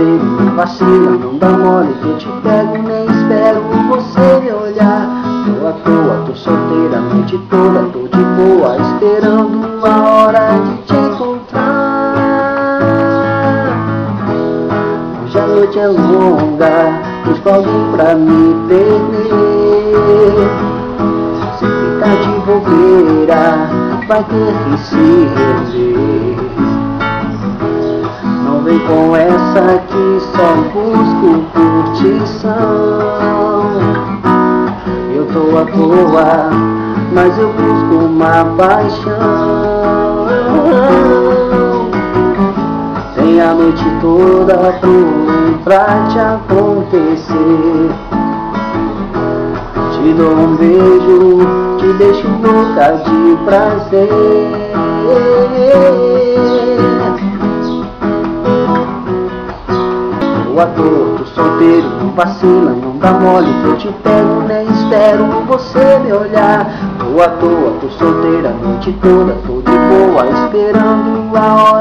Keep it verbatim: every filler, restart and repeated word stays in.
solteiro, não vacila, não dá mole que eu te pego, nem espero você me olhar. Tô à toa, tô solteira a noite toda, tô de boa, esperando a hora de te encontrar. Hoje a noite é longa, busca alguém pra me perder. Se ficar de bobeira, vai ter que se rever. Não vem com essa que só busco curtição. Eu tô à toa, mas eu busco uma paixão. Tem a noite toda pra te acontecer. Te dou um beijo, te deixo louca de prazer. Tô à toa, tô solteiro, não vacila, não dá mole que eu te pego, nem espero você me olhar. Tô à toa, tô solteira a noite toda, tô de boa, esperando a hora